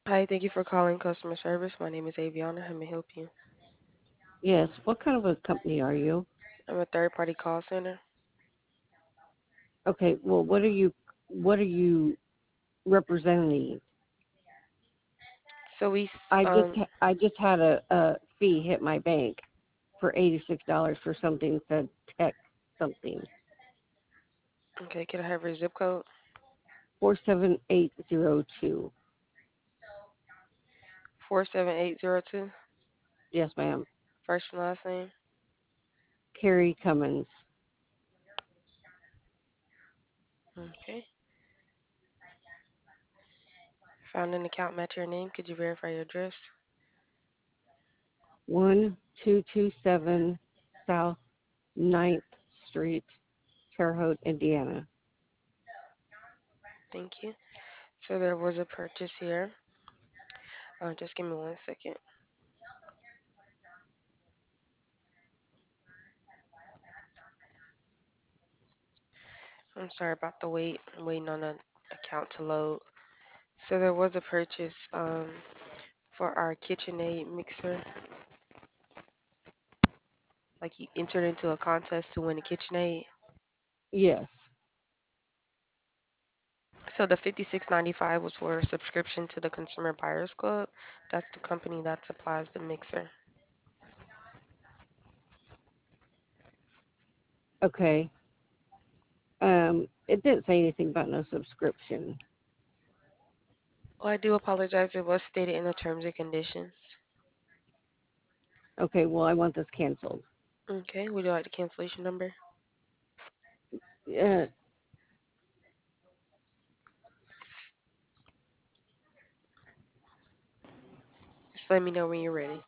Hi, thank you for calling customer service. My name is Aviana. How may I help you? Yes. What kind of a company are you? I'm a third party call center. Okay. Well, what are you representing? So we, I just had a fee hit my bank for $86 for something said tech something okay, can I have your zip code? 47802. 47802. Yes, ma'am. First and last name. Carrie Cummins. Okay. Found an account match your name. Could you verify your address? 1227 South Ninth Street, Terre Haute, Indiana. Thank you. So there was a purchase here. Just give me 1 second. I'm sorry about the wait. I'm waiting on the account to load. So there was a purchase for our KitchenAid mixer. Like you entered into a contest to win a KitchenAid. Yes. So the 56.95 was for a subscription to the Consumer Buyers Club. That's the company that supplies the mixer. Okay. It didn't say anything about no subscription. Oh, I do apologize. It was stated in the terms and conditions. Okay. Well, I want this canceled. Okay, would you like the cancellation number? Uh, Just let me know when you're ready.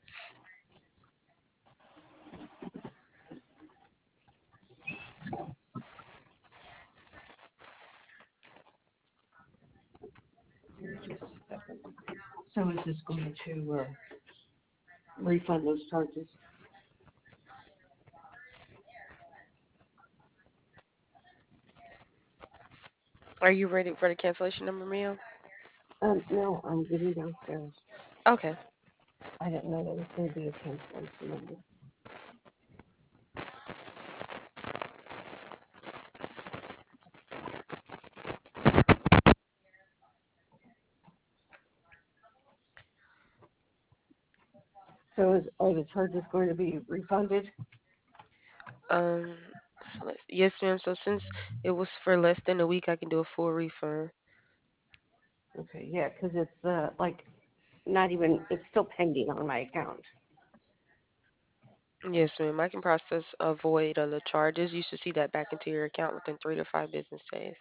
just a second. So is this going to refund those charges? Are you ready for the cancellation number, ma'am? No, I'm getting downstairs. Okay. I didn't know there was going to be a cancellation number. So are the charges going to be refunded? Um, yes, ma'am. So since it was for less than a week, I can do a full refund. Okay, yeah, because it's like not even, it's still pending on my account. Yes, ma'am. I can process a void of the charges. You should see that back into your account within 3 to 5 business days.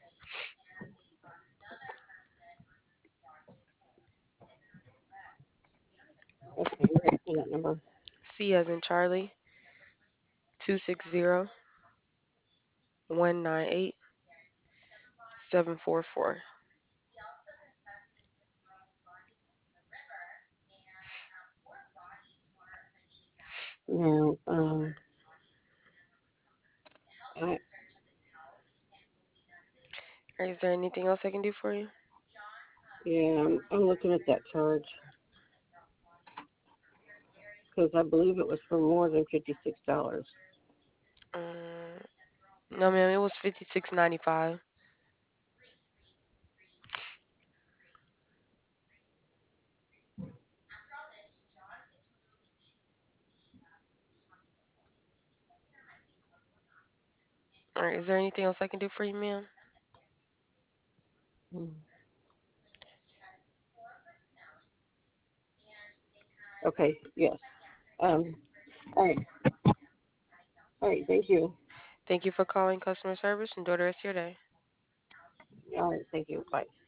Okay, you ready for that number? C as in Charlie, 260-198-744. Now, I, Is there anything else I can do for you? yeah, I'm looking at that charge because I believe it was for more than $56. Um, no, ma'am. It was 56.95. All right. Is there anything else I can do for you, ma'am? Hmm. Okay, yes. Um, all right, all right, thank you. Thank you for calling customer service. Enjoy the rest of your day. All right, thank you. Bye.